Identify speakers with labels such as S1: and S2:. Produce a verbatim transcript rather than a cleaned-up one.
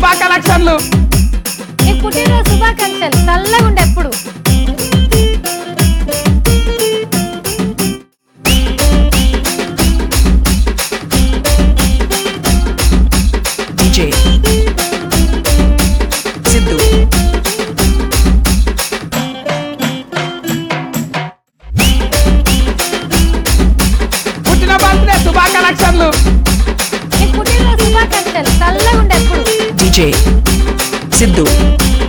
S1: శుభా కలెక్షన్లు.
S2: నీ పుట్టినరోజు శుభాకాంక్షలు. చల్లగా ఉండే ఎప్పుడు.
S3: డీజే సిద్ధు.
S1: పుట్టిన బర్త్డే శుభా కలెక్షన్లు.
S2: నీ పుట్టినరోజు శుభాకాంక్షలు. చల్లగా ఉండే ఎప్పుడు.
S3: డీజే సిద్ధు.